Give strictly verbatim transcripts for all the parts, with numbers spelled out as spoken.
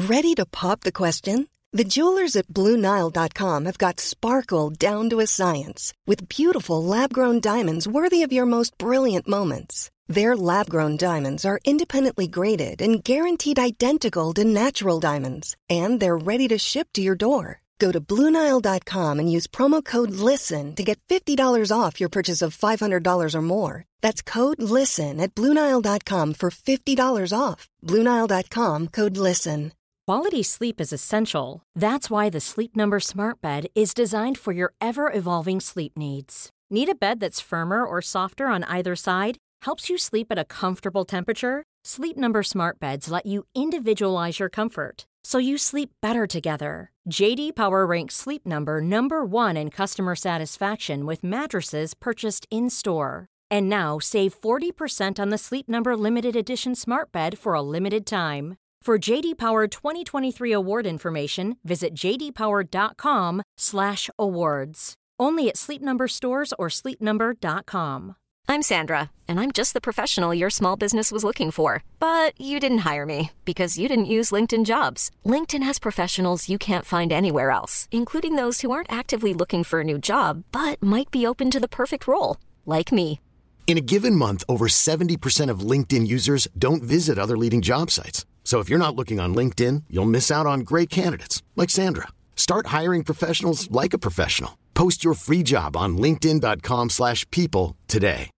Ready to pop the question? The jewelers at Blue Nile dot com have got sparkle down to a science with beautiful lab-grown diamonds worthy of your most brilliant moments. Their lab-grown diamonds are independently graded and guaranteed identical to natural diamonds, and they're ready to ship to your door. Go to Blue Nile dot com and use promo code LISTEN to get fifty dollars off your purchase of five hundred dollars or more. That's code LISTEN at Blue Nile dot com for fifty dollars off. Blue Nile dot com, code LISTEN. Quality sleep is essential. That's why the Sleep Number Smart Bed is designed for your ever-evolving sleep needs. Need a bed that's firmer or softer on either side? Helps you sleep at a comfortable temperature? Sleep Number Smart Beds let you individualize your comfort, so you sleep better together. J D Power ranks Sleep Number number one in customer satisfaction with mattresses purchased in-store. And now, save forty percent on the Sleep Number Limited Edition Smart Bed for a limited time. For J D Power twenty twenty-three award information, visit j d power dot com slash awards. Only at Sleep Number stores or sleep number dot com. I'm Sandra, and I'm just the professional your small business was looking for. But you didn't hire me because you didn't use LinkedIn Jobs. LinkedIn has professionals you can't find anywhere else, including those who aren't actively looking for a new job, but might be open to the perfect role, like me. In a given month, over seventy percent of LinkedIn users don't visit other leading job sites. So if you're not looking on LinkedIn, you'll miss out on great candidates like Sandra. Start hiring professionals like a professional. Post your free job on linkedin dot com slash people today.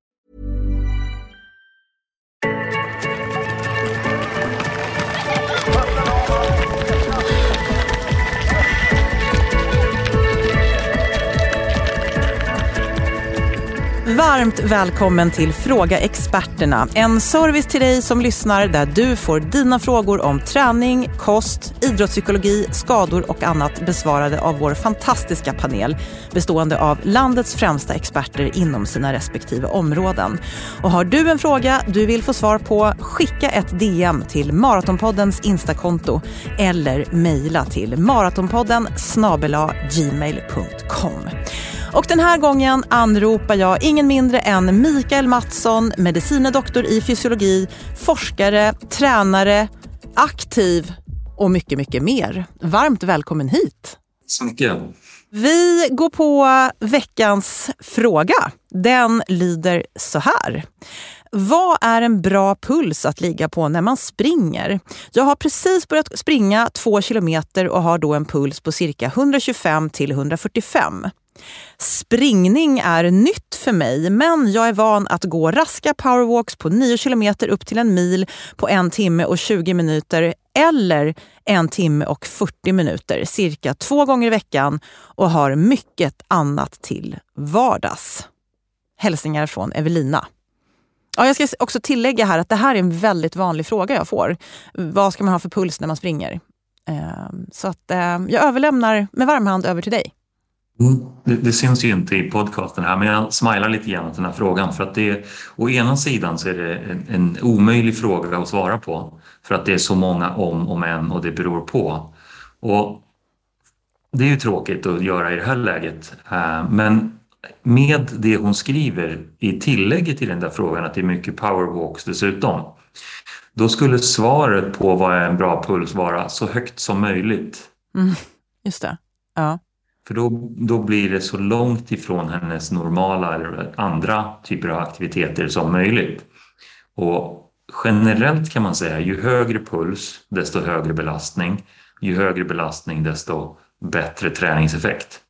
Varmt välkommen till Fråga Experterna. En service till dig som lyssnar där du får dina frågor om träning, kost, idrottspsykologi, skador och annat besvarade av vår fantastiska panel bestående av landets främsta experter inom sina respektive områden. Och har du en fråga du vill få svar på, skicka ett D M till Maratonpoddens Instakonto eller mejla till maratonpodden snabel-a gmail punkt com. Och den här gången anropar jag ingen mindre än Mikael Mattsson, medicinedoktor i fysiologi, forskare, tränare, aktiv och mycket, mycket mer. Varmt välkommen hit. Så mycket. Vi går på veckans fråga. Den lyder så här. Vad är en bra puls att ligga på när man springer? Jag har precis börjat springa två kilometer och har då en puls på cirka hundratjugofem till hundrafyrtiofem. Springning är nytt för mig, men jag är van att gå raska powerwalks på nio kilometer upp till en mil på en timme och tjugo minuter eller en timme och fyrtio minuter cirka två gånger i veckan och har mycket annat till vardags. Hälsningar från Evelina. Ja, jag ska också tillägga här att det här är en väldigt vanlig fråga jag får. Vad ska man ha för puls när man springer? Så att jag överlämnar med varm hand över till dig. Mm, det, det syns ju inte i podcasten här, men jag smilar lite grann åt den här frågan för att det, å ena sidan så är det en, en omöjlig fråga att svara på för att det är så många om och men och det beror på. Och det är ju tråkigt att göra i det här läget, men med det hon skriver i tillägget till den där frågan att det är mycket powerwalks dessutom, då skulle svaret på vad är en bra puls vara så högt som möjligt. Mm, just det, ja. För då, då blir det så långt ifrån hennes normala eller andra typer av aktiviteter som möjligt. Och generellt kan man säga, ju högre puls desto högre belastning. Ju högre belastning desto bättre träningseffekt.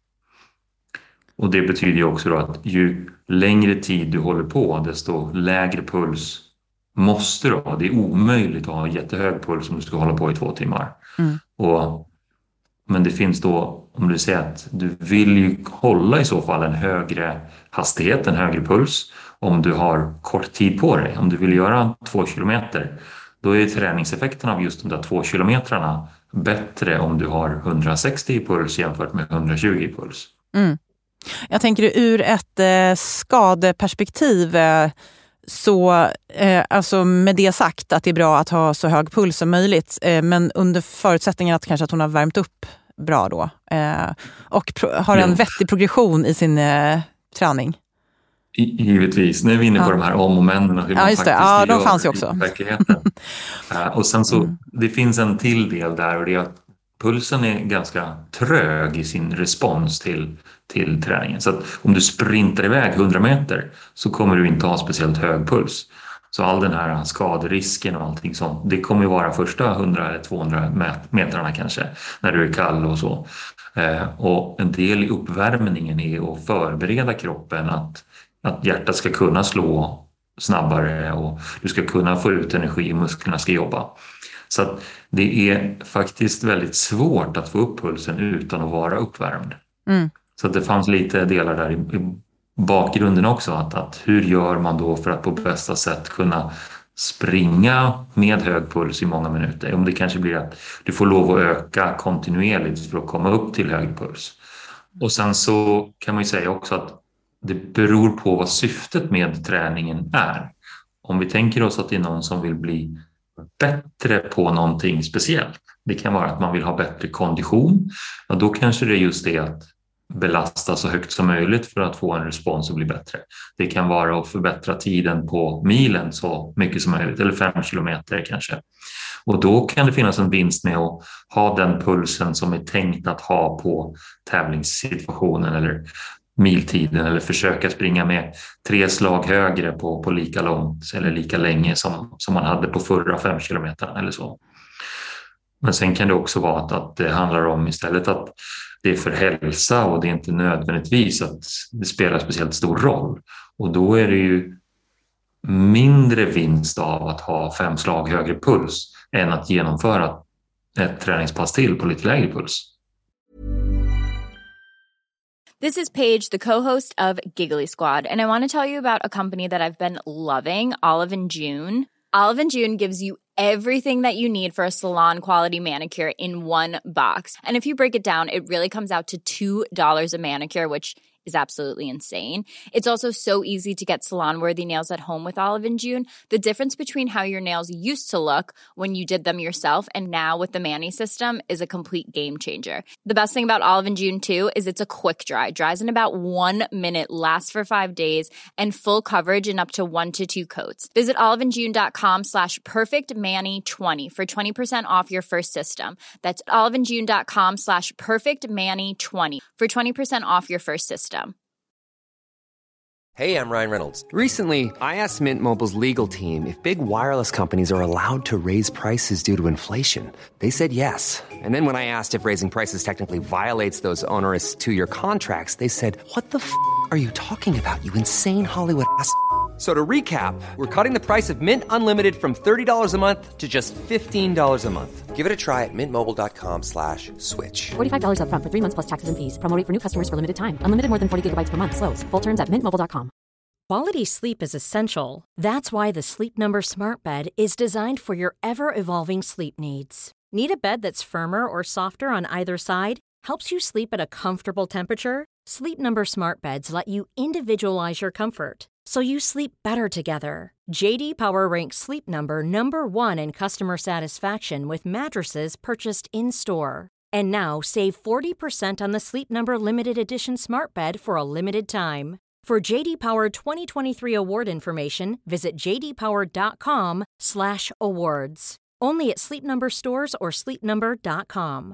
Och det betyder ju också då att ju längre tid du håller på desto lägre puls måste du ha. Det är omöjligt att ha jättehög puls om du ska hålla på i två timmar. Mm. Och Men det finns då, om du säger att du vill ju hålla i så fall en högre hastighet, en högre puls om du har kort tid på dig. Om du vill göra två kilometer, då är träningseffekten av just de där två kilometrarna bättre om du har hundrasextio i puls jämfört med hundratjugo i puls. Mm. Jag tänker ur ett eh, skadeperspektiv eh, så, eh, alltså med det sagt att det är bra att ha så hög puls som möjligt, eh, men under förutsättningen att kanske att hon har värmt upp bra då eh, och pro- har en vettig progression i sin eh, träning. Givetvis, nu är vi inne på ja. de här om och men och hur ja, man just faktiskt det. Ja, gör de fanns ju också. I verkligheten. uh, och sen så, mm. det finns en till del där, och det är att pulsen är ganska trög i sin respons till, till träningen. Så att om du sprintar iväg hundra meter så kommer du inte ha speciellt hög puls. Så all den här skaderisken och allting sånt, det kommer ju vara första hundra eller tvåhundra metrarna kanske, när du är kall och så. Uh, och en del i uppvärmningen är att förbereda kroppen att att hjärtat ska kunna slå snabbare och du ska kunna få ut energi och musklerna ska jobba. Så att det är faktiskt väldigt svårt att få upp pulsen utan att vara uppvärmd. Mm. Så att det fanns lite delar där i, i bakgrunden också. Att, att hur gör man då för att på bästa sätt kunna springa med hög puls i många minuter? Om det kanske blir att du får lov att öka kontinuerligt för att komma upp till hög puls. Och sen så kan man ju säga också att det beror på vad syftet med träningen är. Om vi tänker oss att det är någon som vill bli bättre på någonting speciellt. Det kan vara att man vill ha bättre kondition. Och då kanske det är just det att belasta så högt som möjligt för att få en respons och bli bättre. Det kan vara att förbättra tiden på milen så mycket som möjligt. Eller fem kilometer kanske. Och då kan det finnas en vinst med att ha den pulsen som är tänkt att ha på tävlingssituationen eller miltiden, eller försöka springa med tre slag högre på, på lika långt eller lika länge som, som man hade på förra fem kilometer eller så. Men sen kan det också vara att, att det handlar om istället att det är för hälsa och det är inte nödvändigtvis att det spelar speciellt stor roll. Och då är det ju mindre vinst av att ha fem slag högre puls än att genomföra ett träningspass till på lite lägre puls. This is Paige, the co-host of Giggly Squad, and I want to tell you about a company that I've been loving, Olive and June. Olive and June gives you everything that you need for a salon-quality manicure in one box. And if you break it down, it really comes out to two dollars a manicure, which is absolutely insane. It's also so easy to get salon-worthy nails at home with Olive and June. The difference between how your nails used to look when you did them yourself and now with the Mani system is a complete game changer. The best thing about Olive and June too is it's a quick dry. Dries in about one minute, lasts for five days, and full coverage in up to one to two coats. Visit oliveandjune.com slash perfectmani20 for twenty percent off your first system. That's oliveandjune.com slash perfectmani20 for twenty percent off your first system. Hey, I'm Ryan Reynolds. Recently, I asked Mint Mobile's legal team if big wireless companies are allowed to raise prices due to inflation. They said yes. And then when I asked if raising prices technically violates those onerous two-year contracts, they said, what the f*** are you talking about, you insane Hollywood ass f- So to recap, we're cutting the price of Mint Unlimited from thirty dollars a month to just fifteen dollars a month. Give it a try at mintmobile.com slash switch. forty-five dollars up front for three months plus taxes and fees. Promo rate for new customers for limited time. Unlimited more than forty gigabytes per month. Slows full terms at mint mobile dot com. Quality sleep is essential. That's why the Sleep Number Smart Bed is designed for your ever-evolving sleep needs. Need a bed that's firmer or softer on either side? Helps you sleep at a comfortable temperature? Sleep Number Smart Beds let you individualize your comfort, so you sleep better together. J D Power ranks Sleep Number number one in customer satisfaction with mattresses purchased in-store. And now, save forty percent on the Sleep Number Limited Edition Smart Bed for a limited time. For J D Power twenty twenty-three award information, visit jdpower.com slash awards. Only at Sleep Number stores or sleep number dot com.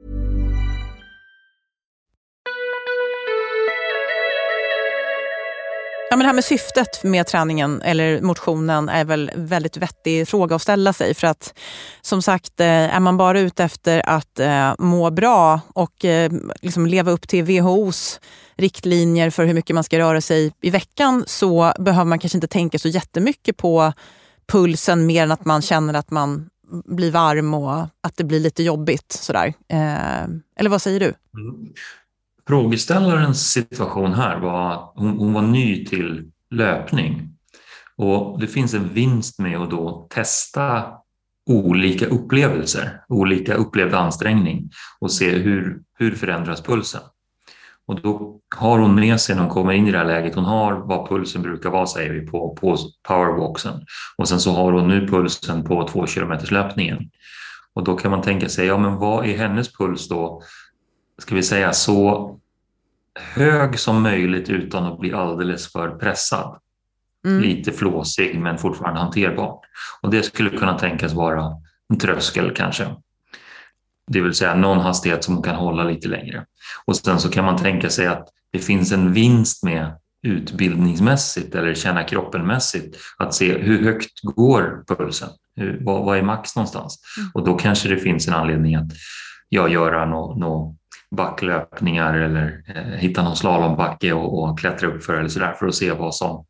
Ja, men det här med syftet med träningen eller motionen är väl en väldigt vettig fråga att ställa sig. För att som sagt, är man bara ute efter att eh, må bra och eh, liksom leva upp till W H O:s riktlinjer för hur mycket man ska röra sig i veckan, så behöver man kanske inte tänka så jättemycket på pulsen mer än att man känner att man blir varm och att det blir lite jobbigt. Sådär. Eh, eller vad säger du? Mm. Frågeställarens situation här var att hon, hon var ny till löpning, och det finns en vinst med att då testa olika upplevelser, olika upplevd ansträngning och se hur, hur förändras pulsen. Och då har hon med sig när hon kommer in i det här läget, hon har vad pulsen brukar vara, säger vi, på, på powerwalksen, och sen så har hon nu pulsen på två kilometers löpningen. Och då kan man tänka sig, ja men vad är hennes puls då? Ska vi säga så hög som möjligt utan att bli alldeles för pressad. Mm. Lite flåsig men fortfarande hanterbart. Och det skulle kunna tänkas vara en tröskel kanske. Det vill säga någon hastighet som kan hålla lite längre. Och sen så kan man tänka sig att det finns en vinst med utbildningsmässigt eller känna kroppenmässigt att se hur högt går pulsen. Hur, vad, vad är max någonstans? Mm. Och då kanske det finns en anledning att jag göra några nå backlöpningar eller eh, hitta någon slalombacke och, och klättra upp för eller sådär för att se vad som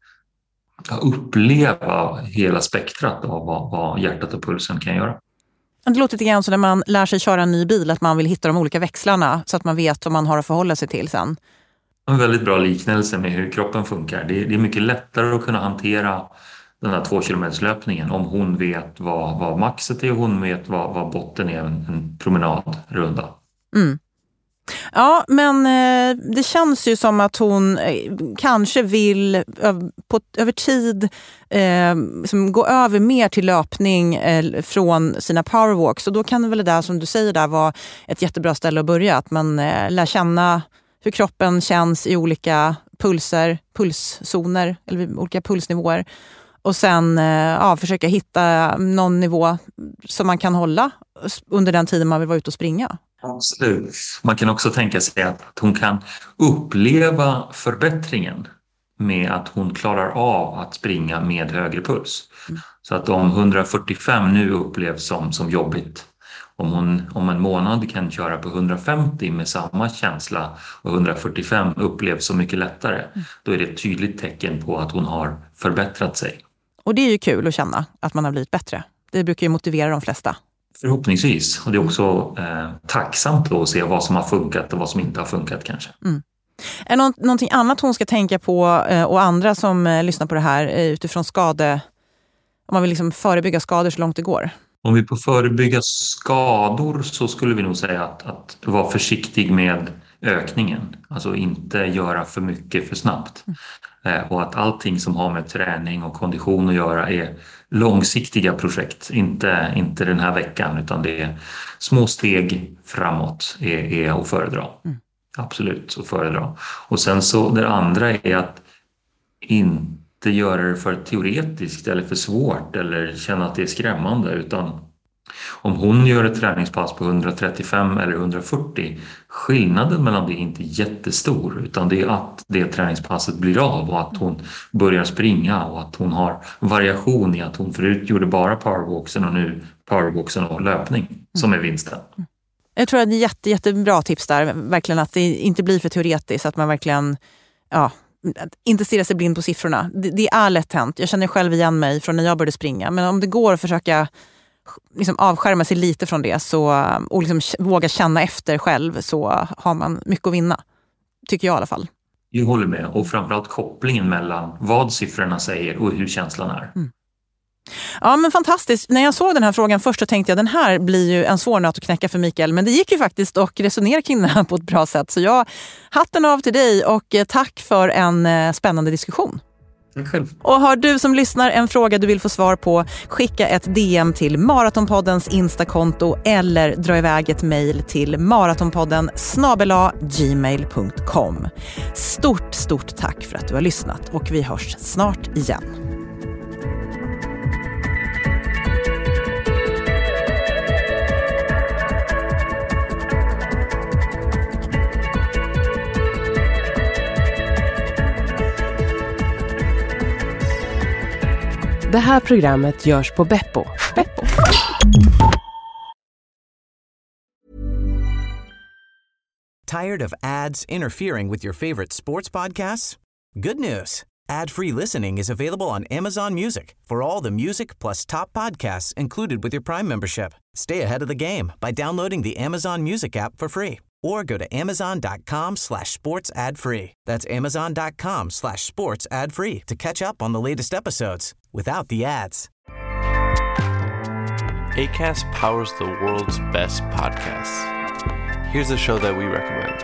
uppleva hela spektrat av vad, vad hjärtat och pulsen kan göra. Det låter lite grann så när man lär sig köra en ny bil att man vill hitta de olika växlarna så att man vet vad man har att förhålla sig till sen. En väldigt bra liknelse med hur kroppen funkar. Det är, det är mycket lättare att kunna hantera den här två kilometers löpningen om hon vet vad, vad maxet är och hon vet vad, vad botten är, en, en promenadrunda. Mm. Ja, men eh, det känns ju som att hon eh, kanske vill ö- på, över tid eh, liksom gå över mer till löpning eh, från sina powerwalks. Och då kan väl det där som du säger där vara ett jättebra ställe att börja. Att man eh, lär känna hur kroppen känns i olika pulser, pulszoner eller olika pulsnivåer. Och sen eh, ja, försöka hitta någon nivå som man kan hålla under den tiden man vill vara ute och springa. Absolut. Man kan också tänka sig att hon kan uppleva förbättringen med att hon klarar av att springa med högre puls. Mm. Så att om hundrafyrtiofem nu upplevs som, som jobbigt, om hon om en månad kan köra på hundrafemtio med samma känsla och hundrafyrtiofem upplevs så mycket lättare, mm. då är det ett tydligt tecken på att hon har förbättrat sig. Och det är ju kul att känna att man har blivit bättre. Det brukar ju motivera de flesta. Förhoppningsvis. Och det är också eh, tacksamt då att se vad som har funkat och vad som inte har funkat kanske. Mm. Är det nå- någonting annat hon ska tänka på eh, och andra som eh, lyssnar på det här eh, utifrån skade, om man vill liksom förebygga skador så långt det går? Om vi på förebygga skador så skulle vi nog säga att, att vara försiktig med ökningen. Alltså inte göra för mycket för snabbt. Mm. Eh, och att allting som har med träning och kondition att göra är långsiktiga projekt. Inte, inte den här veckan utan det är små steg framåt är, är att föredra. Mm. Absolut att föredra. Och sen så det andra är att inte göra det för teoretiskt eller för svårt eller känna att det är skrämmande, utan om hon gör ett träningspass på hundratrettiofem eller hundrafyrtio, skillnaden mellan det är inte jättestor, utan det är att det träningspasset blir av och att hon börjar springa och att hon har variation i att hon förut gjorde bara powerwalksen och nu powerwalksen och löpning som är vinsten. Jag tror att det är jätte, jättebra tips där, verkligen att det inte blir för teoretiskt, att man verkligen ja, inte stirrar sig blind på siffrorna. Det, det är lätt hänt. Jag känner själv igen mig från när jag började springa, men om det går att försöka liksom avskärma sig lite från det så, och liksom våga känna efter själv, så har man mycket att vinna. Tycker jag i alla fall. Jag håller med. Och framförallt kopplingen mellan vad siffrorna säger och hur känslan är. Mm. Ja, men fantastiskt. När jag såg den här frågan först så tänkte jag den här blir ju en svår nöt att knäcka för Mikael. Men det gick ju faktiskt att resonera kring den här på ett bra sätt. Så jag hatten av till dig och tack för en spännande diskussion. Själv. Och har du som lyssnar en fråga du vill få svar på, skicka ett D M till Maratonpoddens Instakonto eller dra iväg ett mejl till maratonpodden snabel-a gmail punkt com. Stort, stort tack för att du har lyssnat och vi hörs snart igen. Det här programmet görs på Beppo. Beppo. Tired of ads interfering with your favorite sports podcasts? Good news. Ad-free listening is available on Amazon Music for all the music plus top podcasts included with your Prime membership. Stay ahead of the game by downloading the Amazon Music app for free or go to amazon.com slash sports ad free. That's amazon.com slash sports ad free to catch up on the latest episodes without the ads. Acast powers the world's best podcasts. Here's a show that we recommend.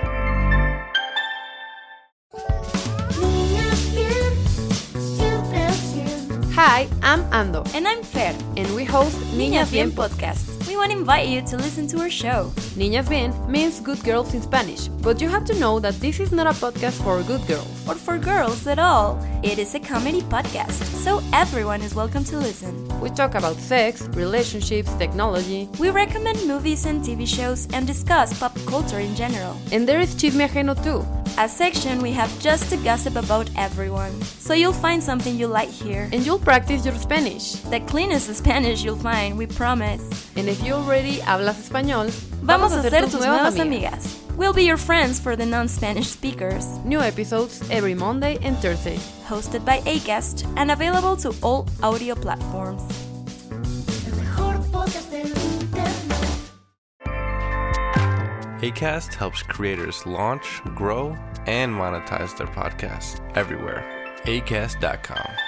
Hi, I'm Ando. And I'm Fer. And we host Niñas Bien Podcast. we want to invite you to listen to our show. Niñas Bien means good girls in Spanish, but you have to know that this is not a podcast for good girls. Or for girls at all. It is a comedy podcast, so everyone is welcome to listen. We talk about sex, relationships, technology. We recommend movies and T V shows and discuss pop culture in general. And there is Chisme Ajeno too, a section we have just to gossip about everyone. So you'll find something you like here. And you'll practice your Spanish. The cleanest Spanish you'll find, we promise. And if you already hablas español, vamos a ser tus nuevas amigas. We'll be your friends for the non-Spanish speakers. New episodes every Monday and Thursday. Hosted by Acast and available to all audio platforms. Acast helps creators launch, grow, and monetize their podcasts everywhere. Acast dot com.